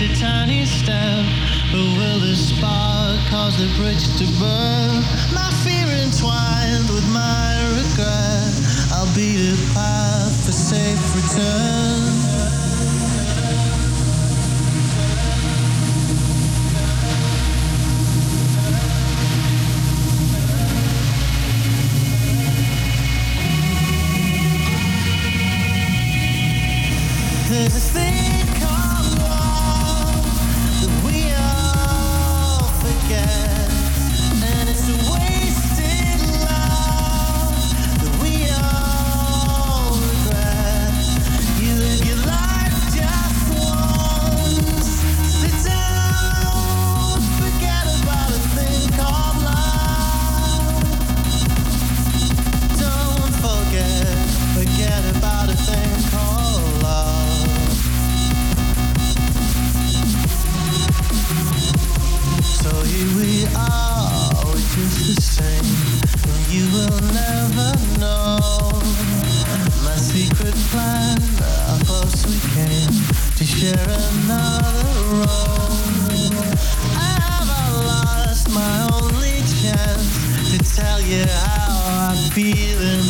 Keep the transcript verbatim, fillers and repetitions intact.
a tiny step, or will the spark cause the bridge to burn? My fear entwined with my regret, I'll be the path for safe return. There's a thing called love that we all forget, and it's a wasted love that we all regret. You live your life just once, so don't forget about a thing called love. Don't forget, forget about a thing called love. So here we are, we're just the same, and you will never know my secret plan, how close we came to share another role. Have I lost my only chance to tell you how I feel